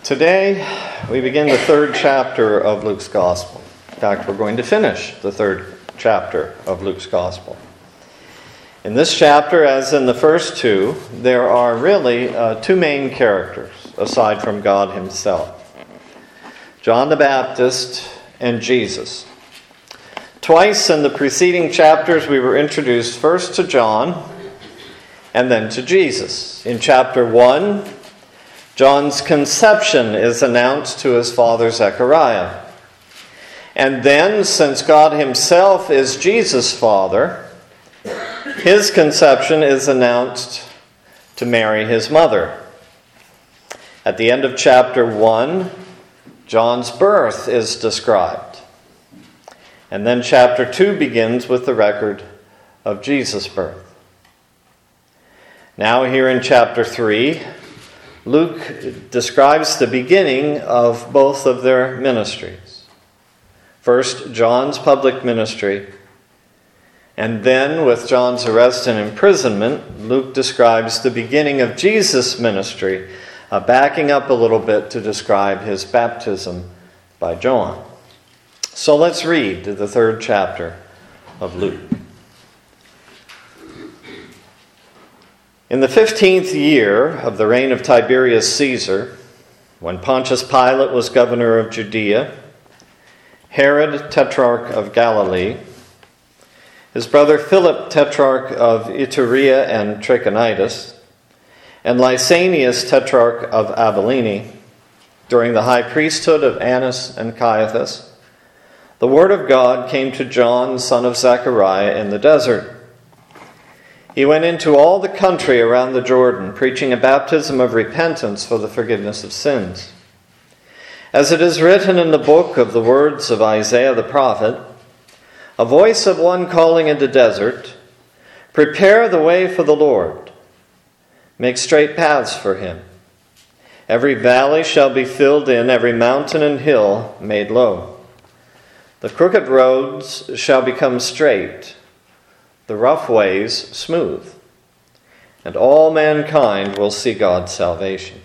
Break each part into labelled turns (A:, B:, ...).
A: Today, we begin the third chapter of Luke's Gospel. In fact, we're going to finish the third chapter of Luke's Gospel. In this chapter, as in the first two, there are really two main characters, aside from God himself: John the Baptist and Jesus. Twice in the preceding chapters, we were introduced first to John and then to Jesus. In chapter 1, John's conception is announced to his father Zechariah. And then, since God himself is Jesus' father, his conception is announced to Mary, his mother. At the end of chapter 1, John's birth is described. And then chapter 2 begins with the record of Jesus' birth. Now here in chapter 3, Luke describes the beginning of both of their ministries. First, John's public ministry, and then with John's arrest and imprisonment, Luke describes the beginning of Jesus' ministry, backing up a little bit to describe his baptism by John. So let's read the third chapter of Luke. In the 15th year of the reign of Tiberius Caesar, when Pontius Pilate was governor of Judea, Herod, tetrarch of Galilee, his brother Philip, tetrarch of Iturea and Trachonitis, and Lysanias, tetrarch of Abilene, during the high priesthood of Annas and Caiaphas, the word of God came to John, son of Zechariah, in the desert. He went into all the country around the Jordan, preaching a baptism of repentance for the forgiveness of sins. As it is written in the book of the words of Isaiah the prophet, a voice of one calling in the desert, "Prepare the way for the Lord. Make straight paths for him. Every valley shall be filled in, every mountain and hill made low. The crooked roads shall become straight, the rough ways smooth, and all mankind will see God's salvation."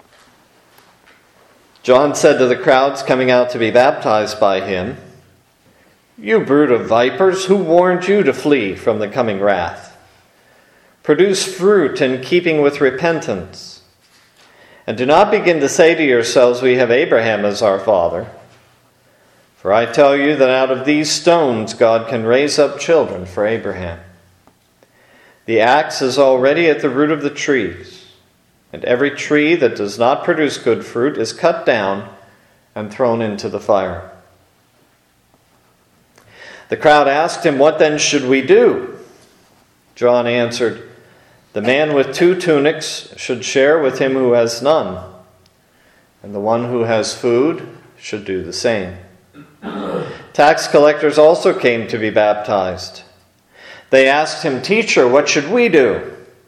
A: John said to the crowds coming out to be baptized by him, "You brood of vipers, who warned you to flee from the coming wrath? Produce fruit in keeping with repentance. And do not begin to say to yourselves, 'We have Abraham as our father.' For I tell you that out of these stones God can raise up children for Abraham. The axe is already at the root of the trees, and every tree that does not produce good fruit is cut down and thrown into the fire." The crowd asked him, "What then should we do?" John answered, "The man with 2 tunics should share with him who has none, and the one who has food should do the same." Tax collectors also came to be baptized. They asked him, "Teacher, what should we do?"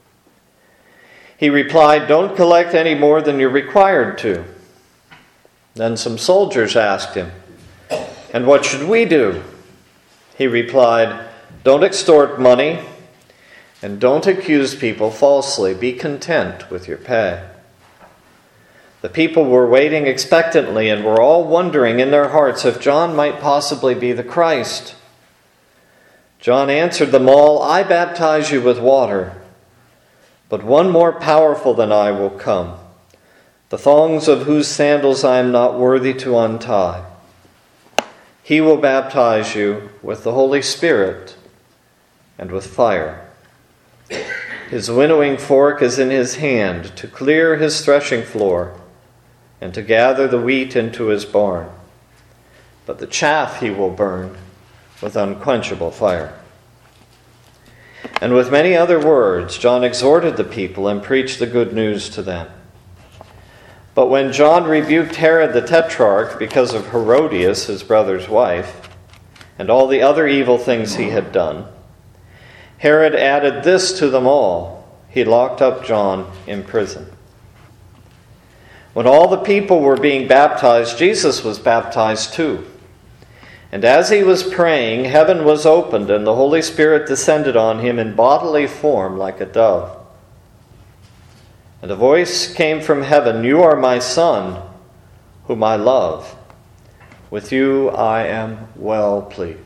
A: He replied, "Don't collect any more than you're required to." Then some soldiers asked him, "And what should we do?" He replied, "Don't extort money, and don't accuse people falsely. Be content with your pay." The people were waiting expectantly and were all wondering in their hearts if John might possibly be the Christ. John answered them all, "I baptize you with water, but one more powerful than I will come, the thongs of whose sandals I am not worthy to untie. He will baptize you with the Holy Spirit and with fire. His winnowing fork is in his hand to clear his threshing floor and to gather the wheat into his barn. But the chaff he will burn with unquenchable fire." And with many other words, John exhorted the people and preached the good news to them. But when John rebuked Herod the Tetrarch because of Herodias, his brother's wife, and all the other evil things he had done, Herod added this to them all: he locked up John in prison. When all the people were being baptized, Jesus was baptized too. And as he was praying, heaven was opened, and the Holy Spirit descended on him in bodily form like a dove. And a voice came from heaven, "You are my Son, whom I love. With you I am well pleased.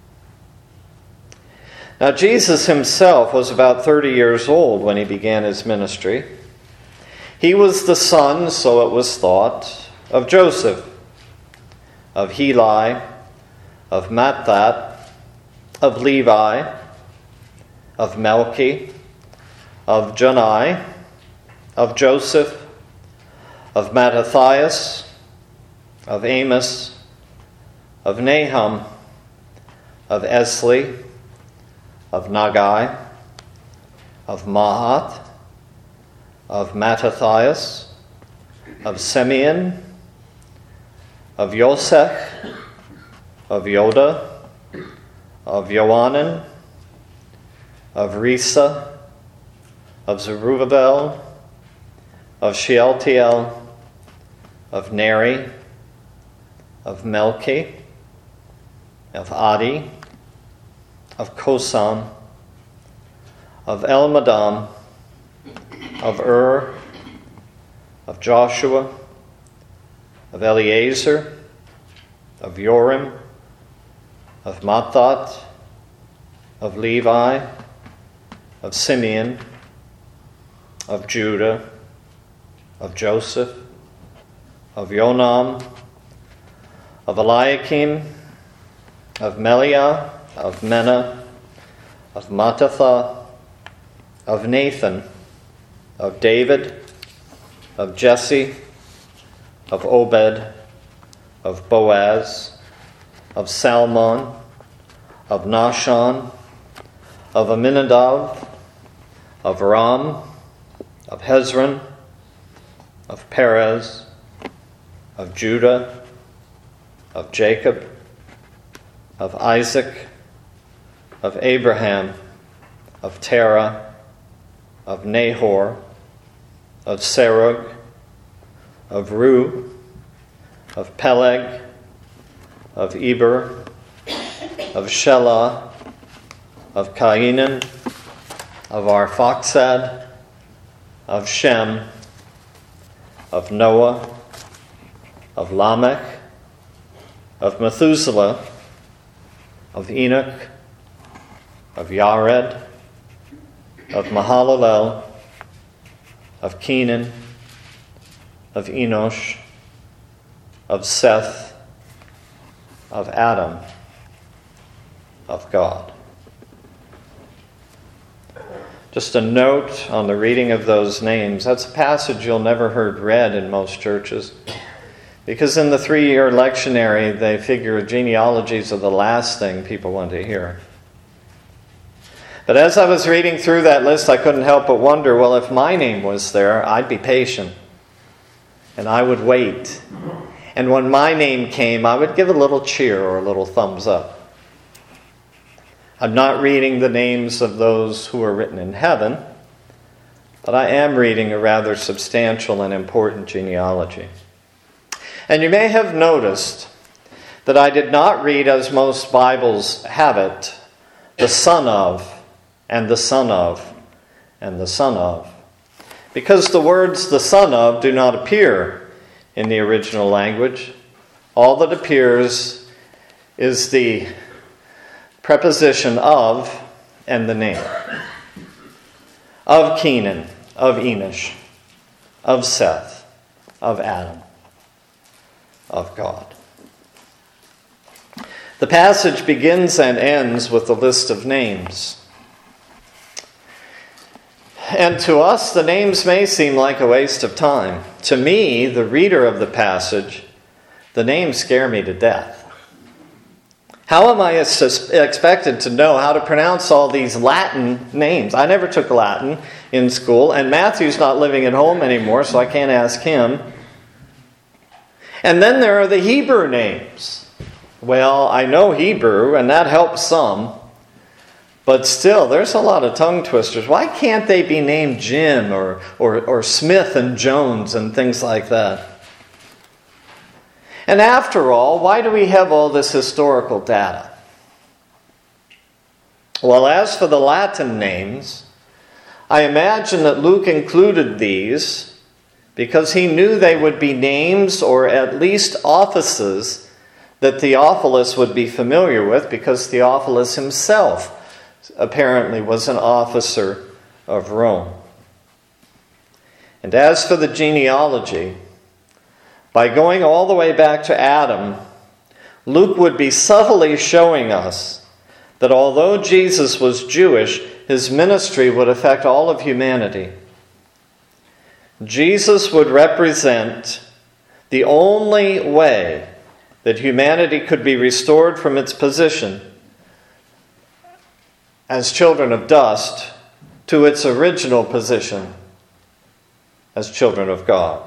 A: Now Jesus himself was about 30 years old when he began his ministry. He was the son, so it was thought, of Joseph, of Heli, of Matthat, of Levi, of Melchi, of Jonai, of Joseph, of Mattathias, of Amos, of Nahum, of Esli, of Nagai, of Mahath, of Mattathias, of Simeon, of Yosech, of Yoda, of Johanan, of Risa, of Zerubbabel, of Shealtiel, of Neri, of Melchi, of Adi, of Kosam, of Elmadam, of of Joshua, of Eleazar, of Jorim, of Matthat, of Levi, of Simeon, of Judah, of Joseph, of Jonam, of Eliakim, of Meliah, of Menah, of Mattatha, of Nathan, of David, of Jesse, of Obed, of Boaz, of Salmon, of Nahshon, of Aminadab, of Ram, of Hezron, of Perez, of Judah, of Jacob, of Isaac, of Abraham, of Terah, of Nahor, of Serug, of Ru, of Peleg, of Eber, of Shelah, of Cainan, of Arphaxad, of Shem, of Noah, of Lamech, of Methuselah, of Enoch, of Yared, of Mahalalel, of Kenan, of Enosh, of Seth, of Adam, of God. Just a note on the reading of those names. That's a passage you'll never heard read in most churches. Because in the 3-year lectionary, they figure genealogies are the last thing people want to hear. But as I was reading through that list, I couldn't help but wonder, well, if my name was there, I'd be patient. And I would wait. And when my name came, I would give a little cheer or a little thumbs up. I'm not reading the names of those who are written in heaven, but I am reading a rather substantial and important genealogy. And you may have noticed that I did not read, as most Bibles have it, the son of, and the son of, and the son of. Because the words the son of do not appear in the original language. All that appears is the preposition of and the name. Of Kenan, of Enosh, of Seth, of Adam, of God. The passage begins and ends with a list of names. And to us, the names may seem like a waste of time. To me, the reader of the passage, the names scare me to death. How am I expected to know how to pronounce all these Latin names? I never took Latin in school, and Matthew's not living at home anymore, so I can't ask him. And then there are the Hebrew names. Well, I know Hebrew, and that helps some. But still, there's a lot of tongue twisters. Why can't they be named Jim or Smith and Jones and things like that? And after all, why do we have all this historical data? Well, as for the Latin names, I imagine that Luke included these because he knew they would be names or at least offices that Theophilus would be familiar with, because Theophilus himself apparently was an officer of Rome. And as for the genealogy, by going all the way back to Adam, Luke would be subtly showing us that although Jesus was Jewish, his ministry would affect all of humanity. Jesus would represent the only way that humanity could be restored from its position as children of dust to its original position as children of God.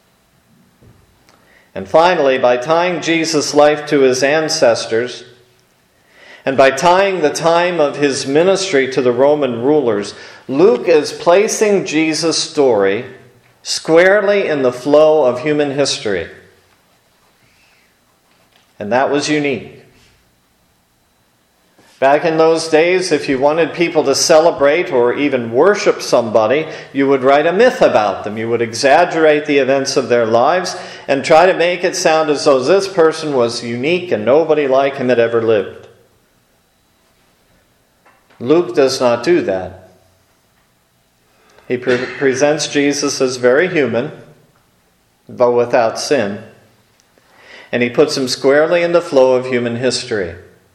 A: And finally, by tying Jesus' life to his ancestors, and by tying the time of his ministry to the Roman rulers, Luke is placing Jesus' story squarely in the flow of human history. And that was unique. Back in those days, if you wanted people to celebrate or even worship somebody, you would write a myth about them. You would exaggerate the events of their lives and try to make it sound as though this person was unique and nobody like him had ever lived. Luke does not do that. He presents Jesus as very human, but without sin. And he puts him squarely in the flow of human history.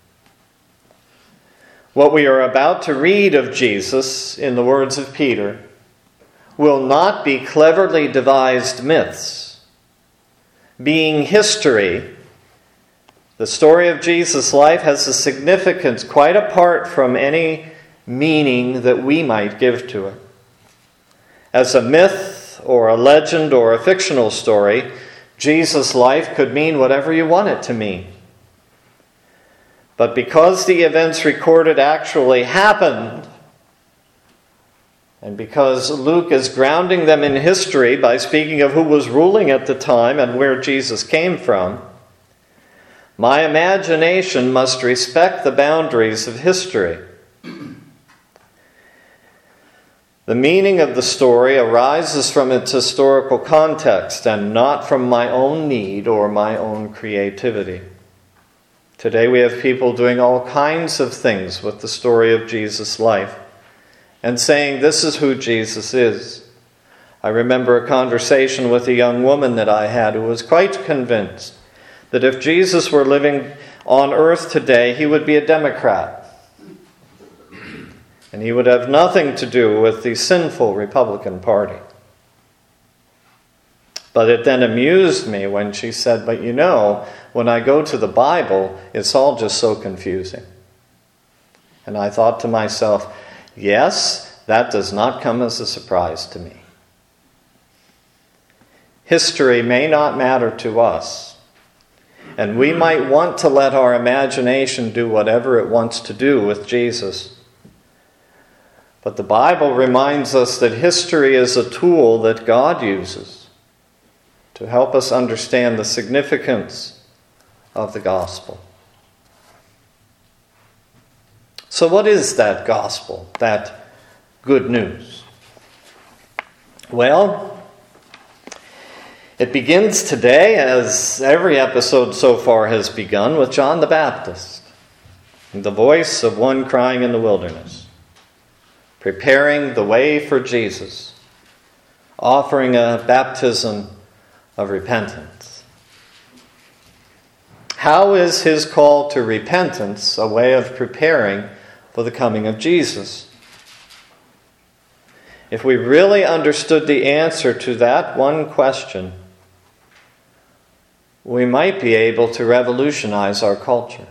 A: What we are about to read of Jesus, in the words of Peter, will not be cleverly devised myths. Being history, the story of Jesus' life has a significance quite apart from any meaning that we might give to it. As a myth or a legend or a fictional story, Jesus' life could mean whatever you want it to mean. But because the events recorded actually happened, and because Luke is grounding them in history by speaking of who was ruling at the time and where Jesus came from, my imagination must respect the boundaries of history. The meaning of the story arises from its historical context and not from my own need or my own creativity. Today we have people doing all kinds of things with the story of Jesus' life and saying this is who Jesus is. I remember a conversation with a young woman that I had who was quite convinced that if Jesus were living on earth today, he would be a Democrat. And he would have nothing to do with the sinful Republican Party. But it then amused me when she said, but you know, when I go to the Bible, it's all just so confusing. And I thought to myself, yes, that does not come as a surprise to me. History may not matter to us, and we might want to let our imagination do whatever it wants to do with Jesus. But the Bible reminds us that history is a tool that God uses to help us understand the significance of the gospel. So what is that gospel, that good news? Well, it begins today, as every episode so far has begun, with John the Baptist, the voice of one crying in the wilderness, preparing the way for Jesus, offering a baptism of repentance. How is his call to repentance a way of preparing for the coming of Jesus? If we really understood the answer to that one question, we might be able to revolutionize our culture.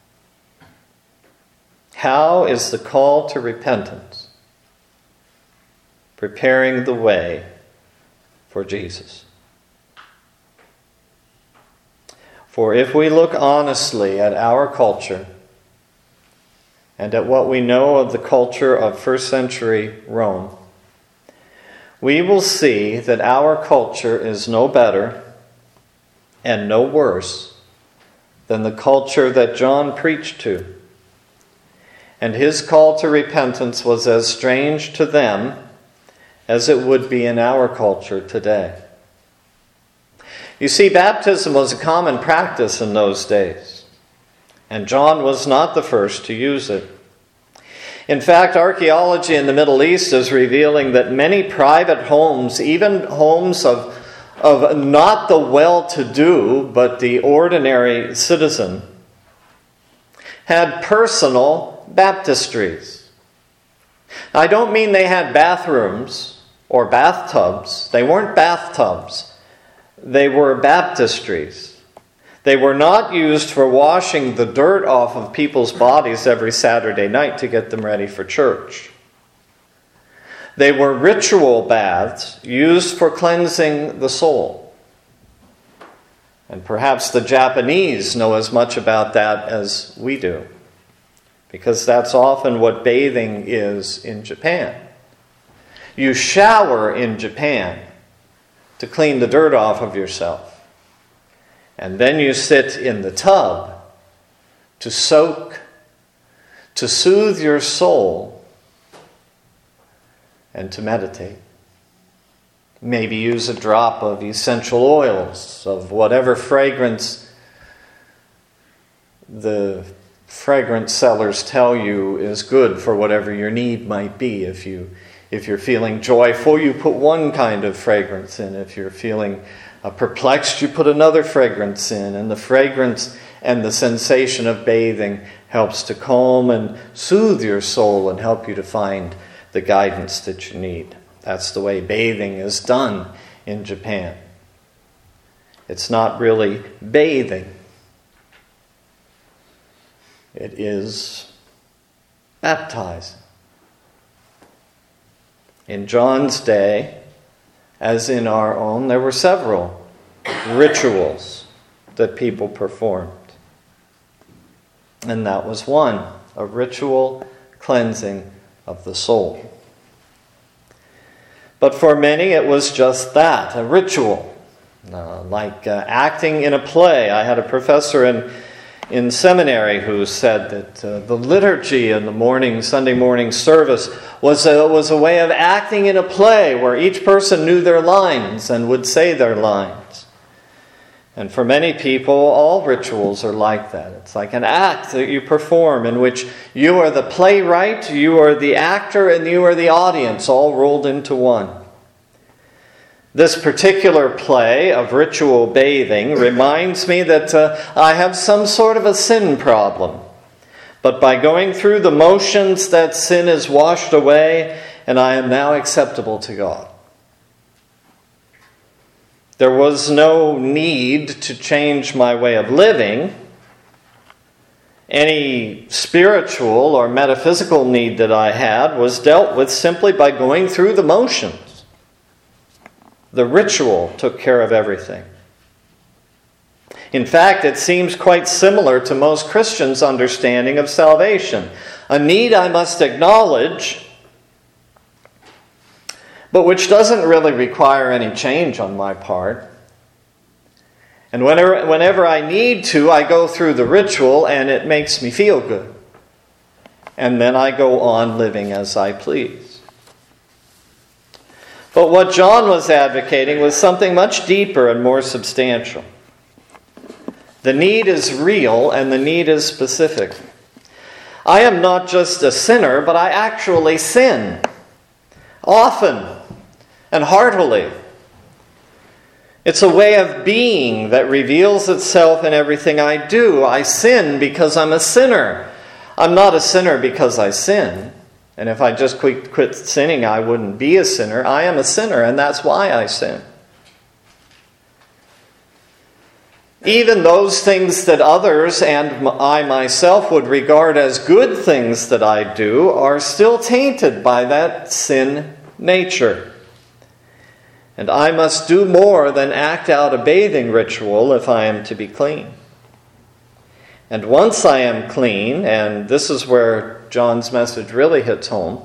A: How is the call to repentance preparing the way for Jesus? For if we look honestly at our culture and at what we know of the culture of first century Rome, we will see that our culture is no better and no worse than the culture that John preached to. And his call to repentance was as strange to them as it would be in our culture today. You see, baptism was a common practice in those days, and John was not the first to use it. In fact, archaeology in the Middle East is revealing that many private homes, even homes of not the well-to-do, but the ordinary citizen, had personal baptistries. I don't mean they had bathrooms or bathtubs. They weren't bathtubs. They were baptistries. They were not used for washing the dirt off of people's bodies every Saturday night to get them ready for church. They were ritual baths used for cleansing the soul. And perhaps the Japanese know as much about that as we do, because that's often what bathing is in Japan. You shower in Japan to clean the dirt off of yourself. And then you sit in the tub to soak, to soothe your soul, and to meditate. Maybe use a drop of essential oils, of whatever fragrance the fragrance sellers tell you is good for whatever your need might be. If you're feeling joyful, you put one kind of fragrance in. If you're feeling perplexed, you put another fragrance in. And the fragrance and the sensation of bathing helps to calm and soothe your soul and help you to find the guidance that you need. That's the way bathing is done in Japan. It's not really bathing. It is baptizing. In John's day, as in our own, there were several rituals that people performed. And that was one, a ritual cleansing of the soul. But for many, it was just that, a ritual, like acting in a play. I had a professor in seminary who said that the liturgy in the Sunday morning service was a way of acting in a play where each person knew their lines and would say their lines. And for many people, all rituals are like that. It's like an act that you perform in which you are the playwright, you are the actor, and you are the audience, all rolled into one. This particular play of ritual bathing reminds me that I have some sort of a sin problem. But by going through the motions, that sin is washed away, and I am now acceptable to God. There was no need to change my way of living. Any spiritual or metaphysical need that I had was dealt with simply by going through the motions. The ritual took care of everything. In fact, it seems quite similar to most Christians' understanding of salvation. A need I must acknowledge, but which doesn't really require any change on my part. And whenever I need to, I go through the ritual and it makes me feel good. And then I go on living as I please. But what John was advocating was something much deeper and more substantial. The need is real and the need is specific. I am not just a sinner, but I actually sin. Often and heartily. It's a way of being that reveals itself in everything I do. I sin because I'm a sinner. I'm not a sinner because I sin. And if I just quit sinning, I wouldn't be a sinner. I am a sinner, and that's why I sin. Even those things that others and I myself would regard as good things that I do are still tainted by that sin nature. And I must do more than act out a bathing ritual if I am to be clean. And once I am clean, and this is where John's message really hits home,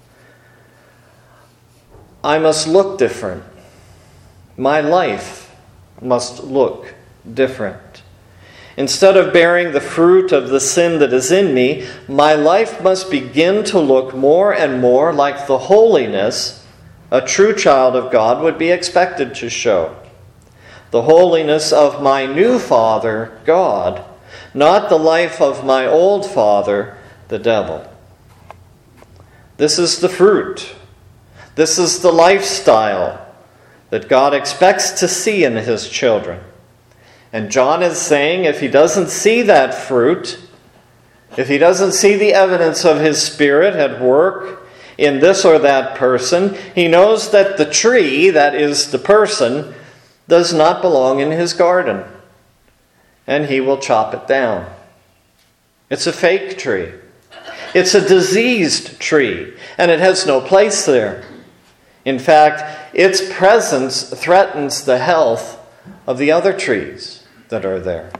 A: I must look different. My life must look different. Instead of bearing the fruit of the sin that is in me, my life must begin to look more and more like the holiness a true child of God would be expected to show. The holiness of my new father, God, not the life of my old father, the devil. This is the fruit. This is the lifestyle that God expects to see in his children. And John is saying if he doesn't see that fruit, if he doesn't see the evidence of his Spirit at work in this or that person, he knows that the tree, that is the person, does not belong in his garden. And he will chop it down. It's a fake tree. It's a diseased tree, and it has no place there. In fact, its presence threatens the health of the other trees that are there.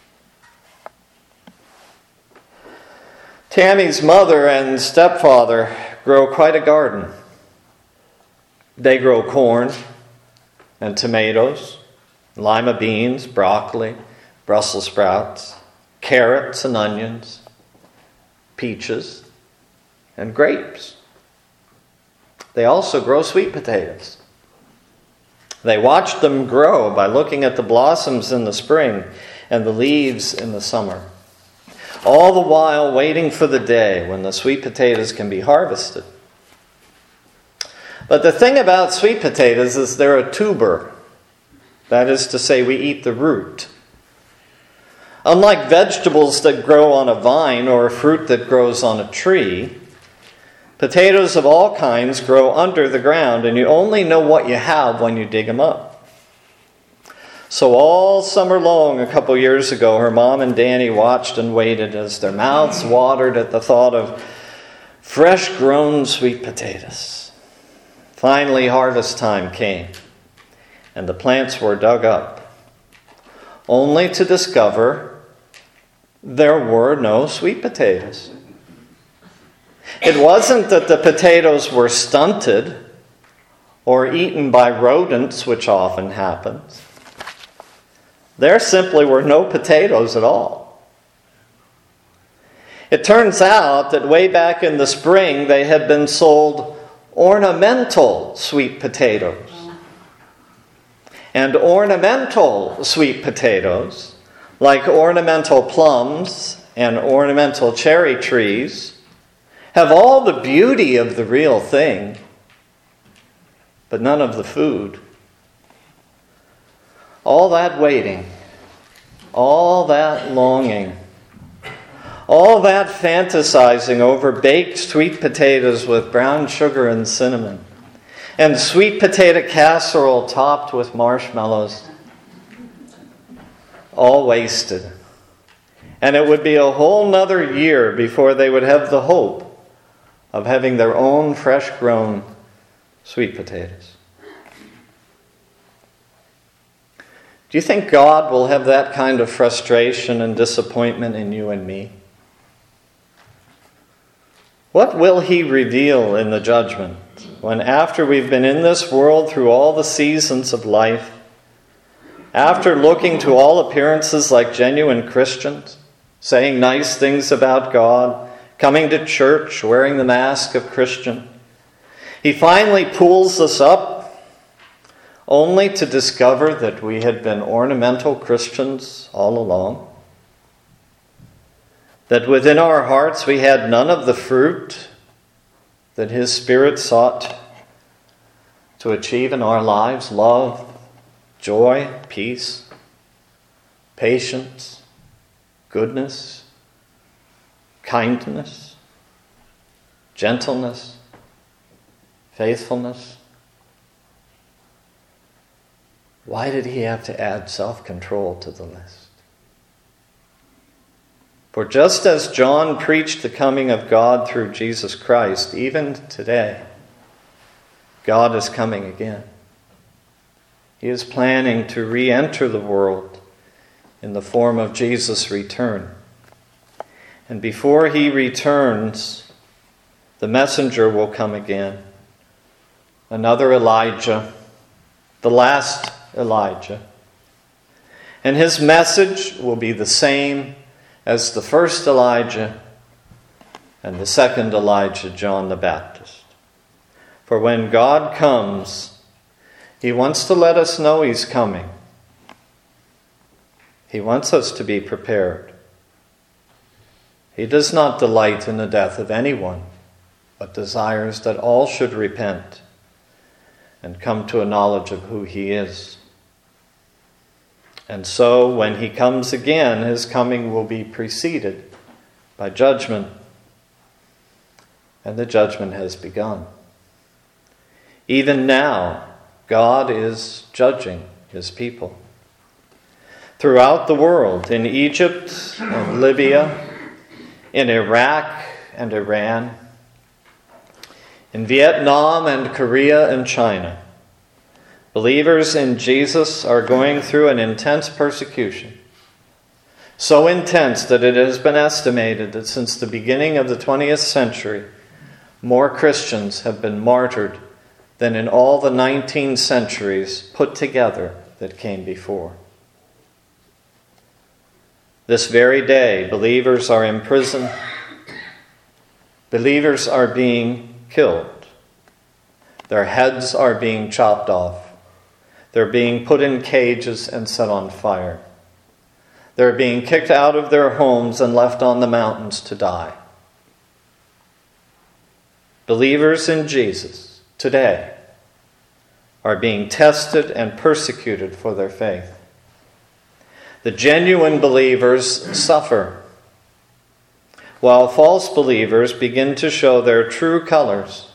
A: Tammy's mother and stepfather grow quite a garden. They grow corn and tomatoes, lima beans, broccoli, Brussels sprouts, carrots and onions, peaches, and grapes. They also grow sweet potatoes. They watch them grow by looking at the blossoms in the spring and the leaves in the summer, all the while waiting for the day when the sweet potatoes can be harvested. But the thing about sweet potatoes is they're a tuber. That is to say, we eat the root. Unlike vegetables that grow on a vine or fruit that grows on a tree, potatoes of all kinds grow under the ground, and you only know what you have when you dig them up. So all summer long, a couple years ago, her mom and Danny watched and waited as their mouths watered at the thought of fresh-grown sweet potatoes. Finally, harvest time came, and the plants were dug up, only to discover there were no sweet potatoes. It wasn't that the potatoes were stunted or eaten by rodents, which often happens. There simply were no potatoes at all. It turns out that way back in the spring, they had been sold ornamental sweet potatoes. And ornamental sweet potatoes, like ornamental plums and ornamental cherry trees, have all the beauty of the real thing, but none of the food. All that waiting, all that longing, all that fantasizing over baked sweet potatoes with brown sugar and cinnamon, and sweet potato casserole topped with marshmallows, all wasted. And it would be a whole nother year before they would have the hope of having their own fresh-grown sweet potatoes. Do you think God will have that kind of frustration and disappointment in you and me? What will He reveal in the judgment when, after we've been in this world through all the seasons of life, after looking to all appearances like genuine Christians, saying nice things about God, coming to church, wearing the mask of Christian, He finally pulls us up only to discover that we had been ornamental Christians all along? That within our hearts we had none of the fruit that His Spirit sought to achieve in our lives: love, joy, peace, patience, goodness, kindness, gentleness, faithfulness. Why did He have to add self-control to the list? For just as John preached the coming of God through Jesus Christ, even today, God is coming again. He is planning to re-enter the world in the form of Jesus' return. And before He returns, the messenger will come again. Another Elijah, the last Elijah. And his message will be the same as the first Elijah and the second Elijah, John the Baptist. For when God comes, He wants to let us know He's coming. He wants us to be prepared. He does not delight in the death of anyone, but desires that all should repent and come to a knowledge of who He is. And so, when He comes again, His coming will be preceded by judgment. And the judgment has begun. Even now, God is judging His people. Throughout the world, in Egypt and Libya, in Iraq and Iran, in Vietnam and Korea and China, believers in Jesus are going through an intense persecution. So intense that it has been estimated that since the beginning of the 20th century, more Christians have been martyred than in all the 19 centuries put together that came before. This very day, believers are in prison. Believers are being killed. Their heads are being chopped off. They're being put in cages and set on fire. They're being kicked out of their homes and left on the mountains to die. Believers in Jesus today are being tested and persecuted for their faith. The genuine believers suffer, while false believers begin to show their true colors,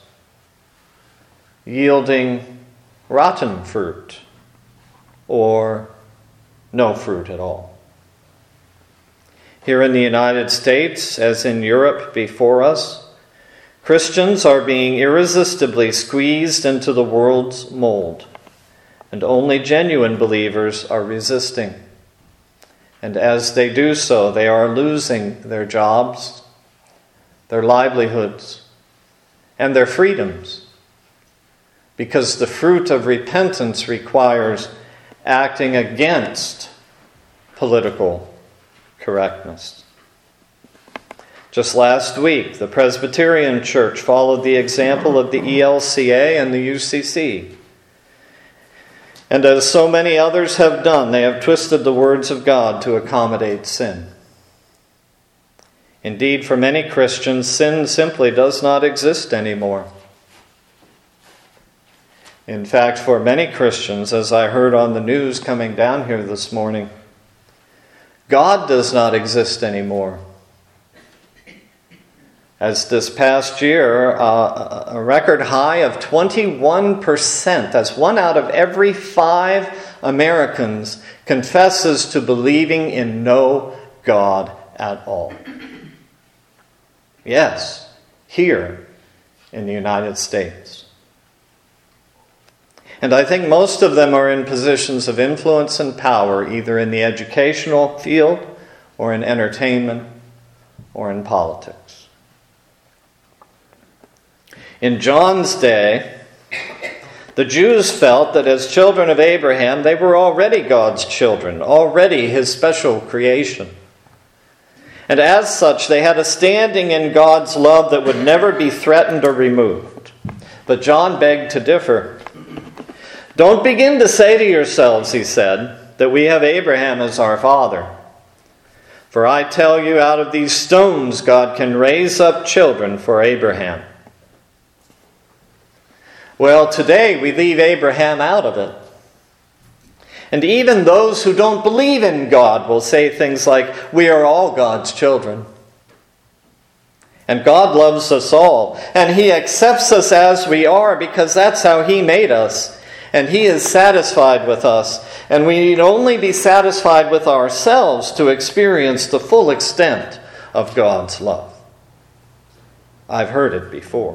A: yielding rotten fruit or no fruit at all. Here in the United States, as in Europe before us, Christians are being irresistibly squeezed into the world's mold, and only genuine believers are resisting. And as they do so, they are losing their jobs, their livelihoods, and their freedoms, because the fruit of repentance requires acting against political correctness. Just last week, the Presbyterian Church followed the example of the ELCA and the UCC. And as so many others have done, they have twisted the words of God to accommodate sin. Indeed, for many Christians, sin simply does not exist anymore. In fact, for many Christians, as I heard on the news coming down here this morning, God does not exist anymore. As this past year, a record high of 21%, that's 1 out of every 5 Americans, confesses to believing in no God at all. Yes, here in the United States. And I think most of them are in positions of influence and power, either in the educational field or in entertainment or in politics. In John's day, the Jews felt that as children of Abraham, they were already God's children, already His special creation. And as such, they had a standing in God's love that would never be threatened or removed. But John begged to differ. Don't begin to say to yourselves, he said, that we have Abraham as our father. For I tell you, out of these stones God can raise up children for Abraham. Well, today we leave Abraham out of it. And even those who don't believe in God will say things like, we are all God's children. And God loves us all. And He accepts us as we are because that's how He made us. And He is satisfied with us. And we need only be satisfied with ourselves to experience the full extent of God's love. I've heard it before.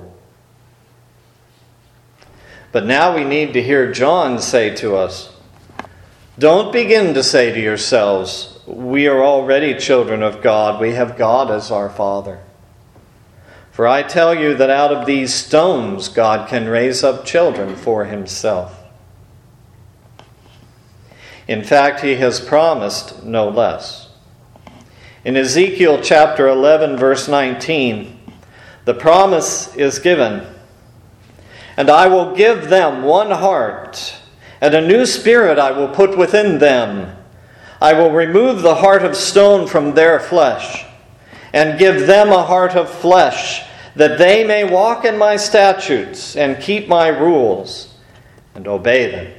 A: But now we need to hear John say to us, don't begin to say to yourselves, we are already children of God. We have God as our Father. For I tell you that out of these stones God can raise up children for Himself. In fact, He has promised no less. In Ezekiel chapter 11, verse 19, the promise is given. And I will give them one heart, and a new spirit I will put within them. I will remove the heart of stone from their flesh, and give them a heart of flesh, that they may walk in my statutes, and keep my rules, and obey them.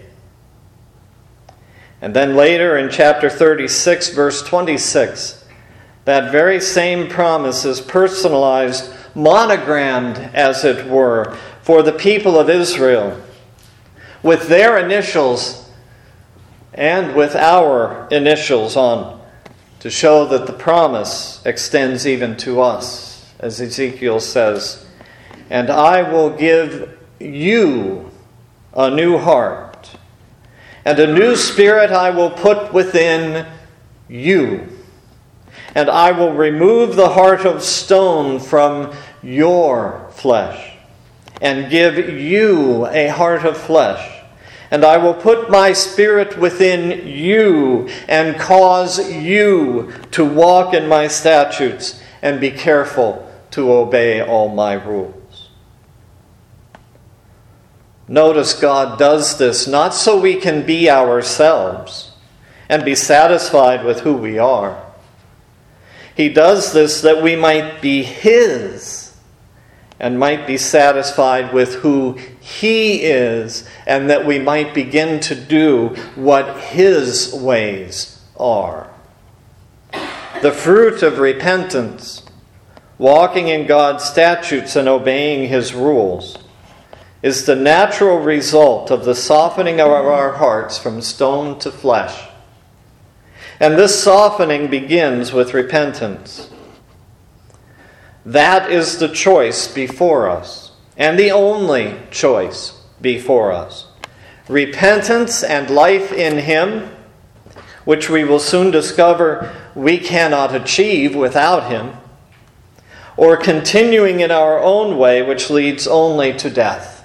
A: And then later in chapter 36, verse 26, that very same promise is personalized, monogrammed, as it were, for the people of Israel, with their initials and with our initials on, to show that the promise extends even to us, as Ezekiel says, and I will give you a new heart, and a new spirit I will put within you, and I will remove the heart of stone from your flesh, and give you a heart of flesh. And I will put my spirit within you, and cause you to walk in my statutes, and be careful to obey all my rules. Notice God does this not so we can be ourselves and be satisfied with who we are. He does this that we might be His, and might be satisfied with who He is, and that we might begin to do what His ways are. The fruit of repentance, walking in God's statutes and obeying His rules, is the natural result of the softening of our hearts from stone to flesh. And this softening begins with repentance. That is the choice before us, and the only choice before us. Repentance and life in Him, which we will soon discover we cannot achieve without Him, or continuing in our own way, which leads only to death.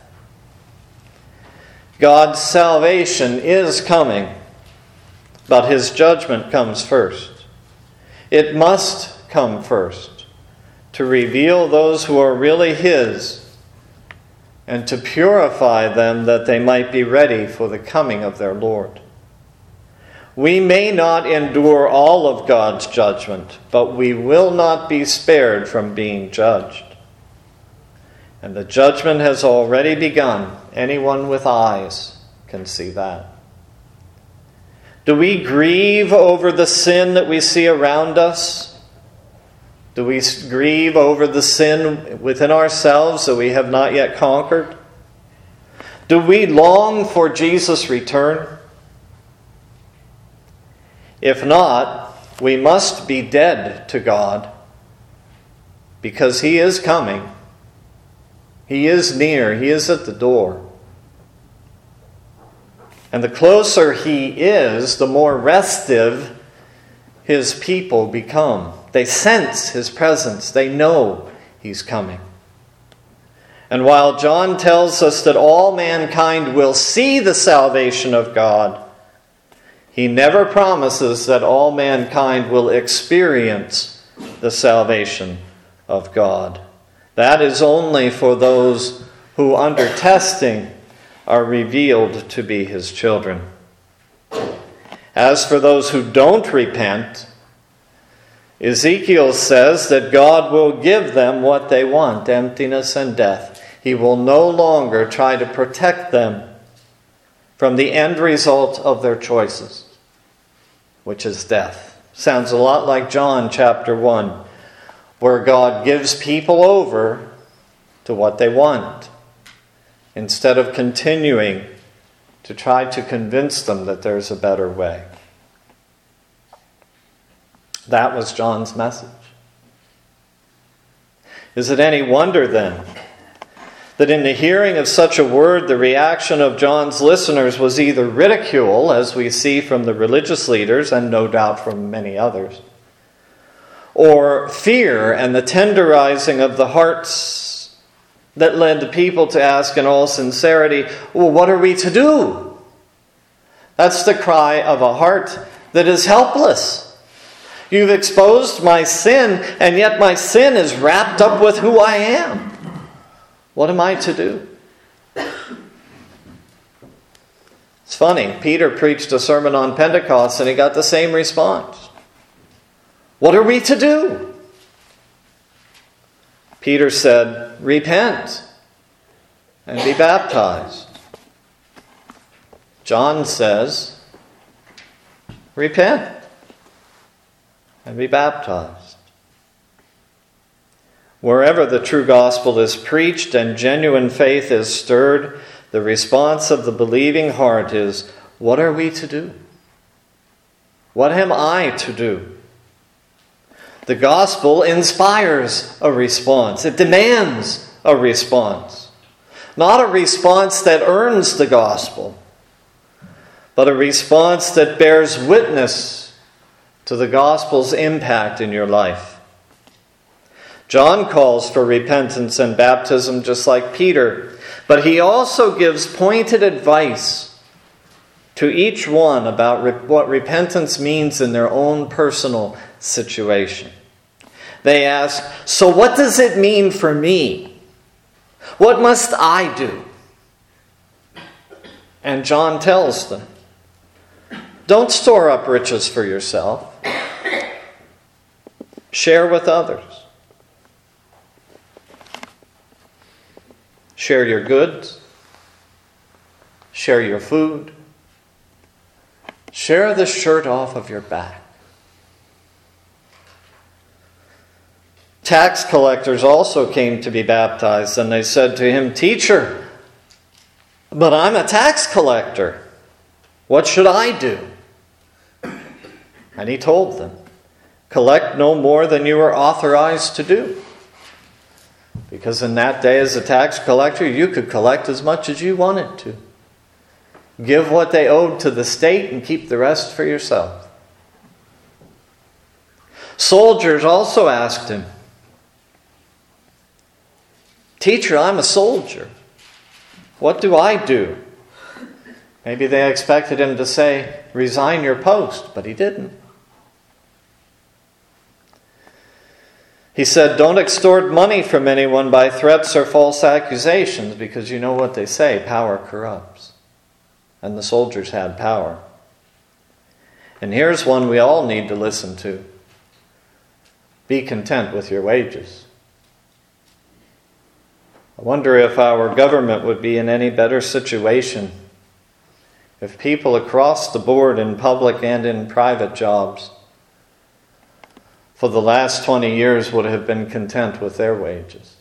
A: God's salvation is coming, but His judgment comes first. It must come first, to reveal those who are really His, and to purify them that they might be ready for the coming of their Lord. We may not endure all of God's judgment, but we will not be spared from being judged. And the judgment has already begun. Anyone with eyes can see that. Do we grieve over the sin that we see around us? Do we grieve over the sin within ourselves that we have not yet conquered? Do we long for Jesus' return? If not, we must be dead to God, because He is coming. He is near. He is at the door. And the closer He is, the more restive His people become. They sense His presence. They know He's coming. And while John tells us that all mankind will see the salvation of God, he never promises that all mankind will experience the salvation of God. That is only for those who, under testing, are revealed to be His children. As for those who don't repent, Ezekiel says that God will give them what they want, emptiness and death. He will no longer try to protect them from the end result of their choices, which is death. Sounds a lot like John chapter 1, where God gives people over to what they want, instead of continuing to try to convince them that there's a better way. That was John's message. Is it any wonder then that in the hearing of such a word, the reaction of John's listeners was either ridicule, as we see from the religious leaders and no doubt from many others, or fear and the tenderizing of the hearts that led the people to ask in all sincerity, well, what are we to do? That's the cry of a heart that is helpless. You've exposed my sin, and yet my sin is wrapped up with who I am. What am I to do? It's funny, Peter preached a sermon on Pentecost and he got the same response. What are we to do? Peter said, repent and be baptized. John says, repent and be baptized. Wherever the true gospel is preached and genuine faith is stirred, the response of the believing heart is, what are we to do? What am I to do? The gospel inspires a response. It demands a response. Not a response that earns the gospel, but a response that bears witness to the gospel's impact in your life. John calls for repentance and baptism just like Peter, but he also gives pointed advice to each one about what repentance means in their own personal situation. They ask, so what does it mean for me? What must I do? And John tells them, don't store up riches for yourself. Share with others. Share your goods. Share your food. Share the shirt off of your back. Tax collectors also came to be baptized, and they said to him, Teacher, but I'm a tax collector. What should I do? And he told them, collect no more than you are authorized to do. Because in that day as a tax collector, you could collect as much as you wanted to. Give what they owed to the state and keep the rest for yourself. Soldiers also asked him, Teacher, I'm a soldier. What do I do? Maybe they expected him to say, resign your post, but he didn't. He said, don't extort money from anyone by threats or false accusations, because you know what they say, power corrupts. And the soldiers had power. And here's one we all need to listen to. Be content with your wages. I wonder if our government would be in any better situation if people across the board in public and in private jobs for the last 20 years would have been content with their wages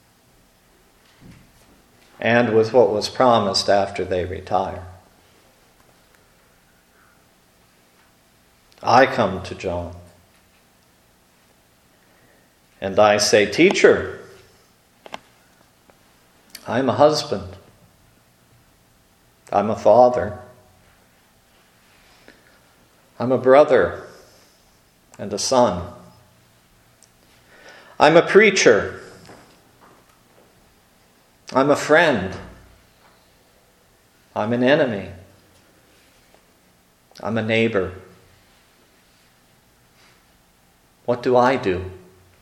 A: and with what was promised after they retire. I come to John and I say, Teacher, I'm a husband. I'm a father. I'm a brother and a son. I'm a preacher. I'm a friend. I'm an enemy. I'm a neighbor. What do I do?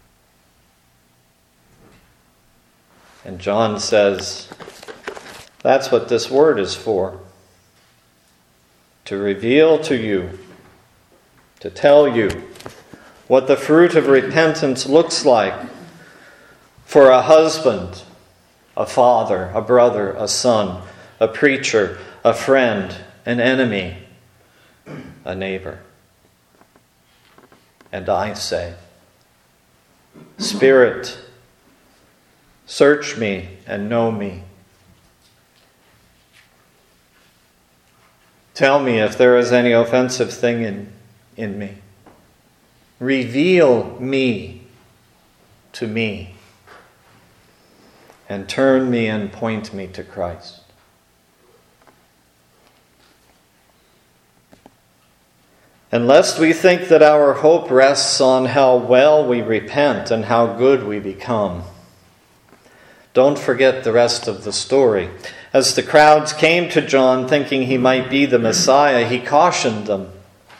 A: And John says, that's what this word is for. To reveal to you, to tell you what the fruit of repentance looks like for a husband, a father, a brother, a son, a preacher, a friend, an enemy, a neighbor. And I say, Spirit, search me and know me. Tell me if there is any offensive thing in me. Reveal me to me. And turn me and point me to Christ. And lest we think that our hope rests on how well we repent and how good we become, don't forget the rest of the story. As the crowds came to John thinking he might be the Messiah, he cautioned them.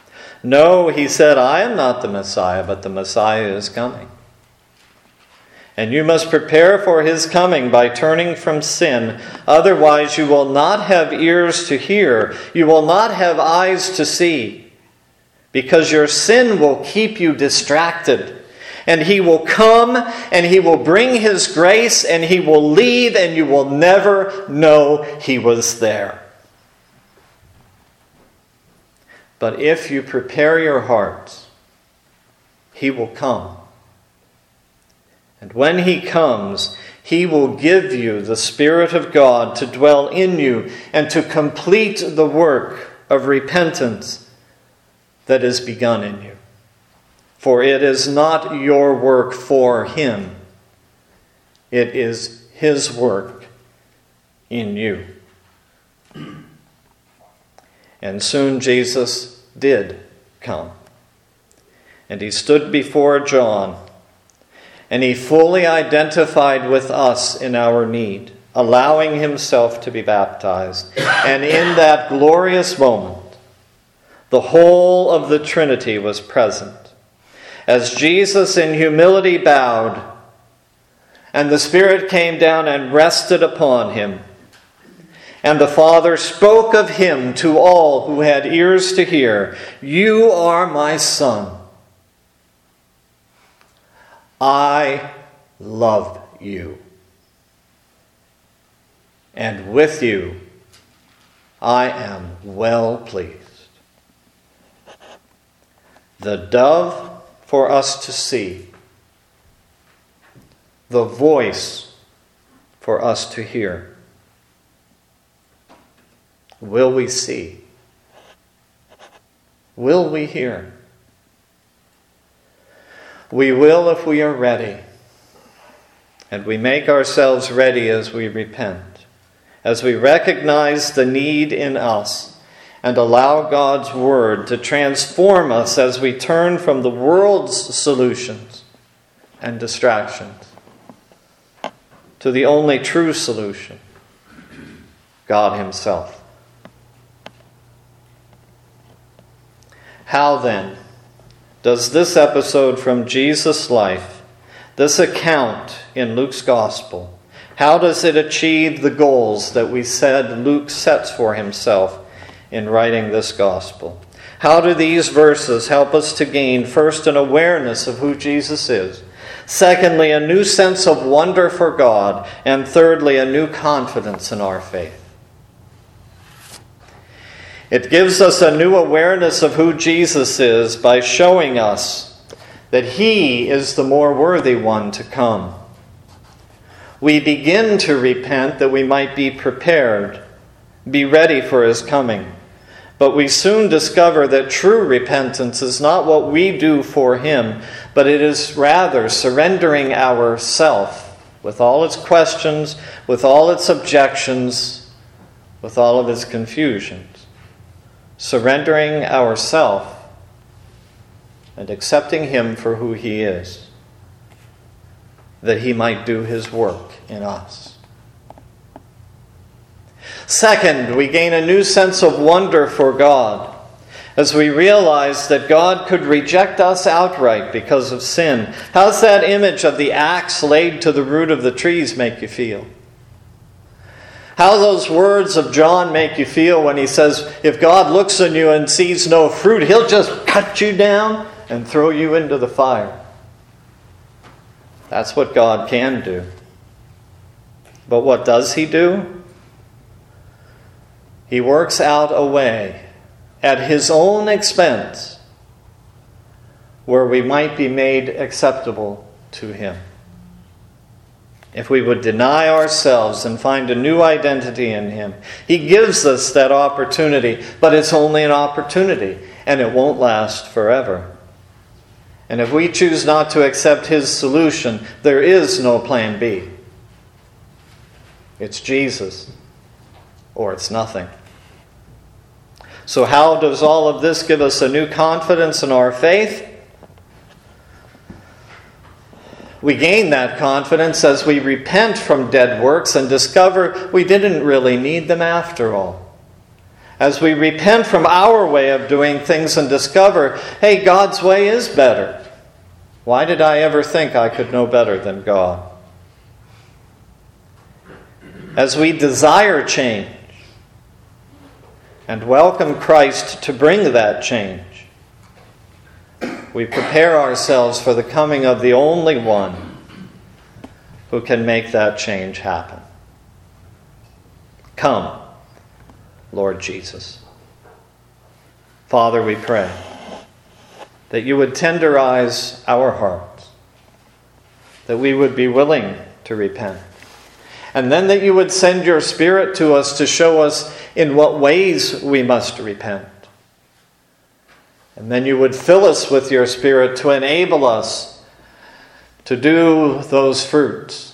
A: No, he said, I am not the Messiah, but the Messiah is coming. And you must prepare for his coming by turning from sin. Otherwise you will not have ears to hear. You will not have eyes to see. Because your sin will keep you distracted. And he will come and he will bring his grace and he will leave and you will never know he was there. But if you prepare your hearts, he will come. And when he comes, he will give you the Spirit of God to dwell in you and to complete the work of repentance that is begun in you. For it is not your work for him. It is his work in you. And soon Jesus did come. And he stood before John. And he fully identified with us in our need, allowing himself to be baptized. And in that glorious moment, the whole of the Trinity was present. As Jesus in humility bowed, and the Spirit came down and rested upon him, and the Father spoke of him to all who had ears to hear, "You are my Son. I love you. And with you I am well pleased." The dove for us to see. The voice for us to hear. Will we see? Will we hear? We will if we are ready. And we make ourselves ready as we repent, as we recognize the need in us and allow God's Word to transform us as we turn from the world's solutions and distractions to the only true solution, God Himself. How then does this episode from Jesus' life, this account in Luke's Gospel, how does it achieve the goals that we said Luke sets for himself in writing this Gospel? How do these verses help us to gain, first, an awareness of who Jesus is, secondly, a new sense of wonder for God, and thirdly, a new confidence in our faith? It gives us a new awareness of who Jesus is by showing us that He is the more worthy one to come. We begin to repent that we might be prepared, be ready for His coming. But we soon discover that true repentance is not what we do for Him, but it is rather surrendering ourself with all its questions, with all its objections, with all of its confusions. Surrendering ourself and accepting Him for who He is, that He might do His work in us. Second, we gain a new sense of wonder for God as we realize that God could reject us outright because of sin. How's that image of the axe laid to the root of the trees make you feel? How those words of John make you feel when he says, if God looks on you and sees no fruit, He'll just cut you down and throw you into the fire. That's what God can do. But what does He do? He works out a way at His own expense where we might be made acceptable to Him. If we would deny ourselves and find a new identity in Him, He gives us that opportunity, but it's only an opportunity, and it won't last forever. And if we choose not to accept His solution, there is no plan B. It's Jesus, or it's nothing. So how does all of this give us a new confidence in our faith? We gain that confidence as we repent from dead works and discover we didn't really need them after all. As we repent from our way of doing things and discover, hey, God's way is better. Why did I ever think I could know better than God? as we desire change and welcome Christ to bring that change, we prepare ourselves for the coming of the only one who can make that change happen. Come, Lord Jesus. Father, we pray that you would tenderize our hearts, that we would be willing to repent, and then that you would send your Spirit to us to show us in what ways we must repent. And then you would fill us with your Spirit to enable us to do those fruits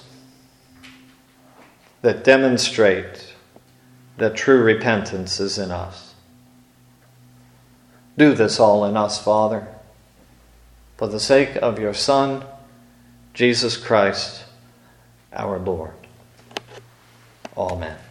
A: that demonstrate that true repentance is in us. Do this all in us, Father, for the sake of your Son, Jesus Christ, our Lord. Amen.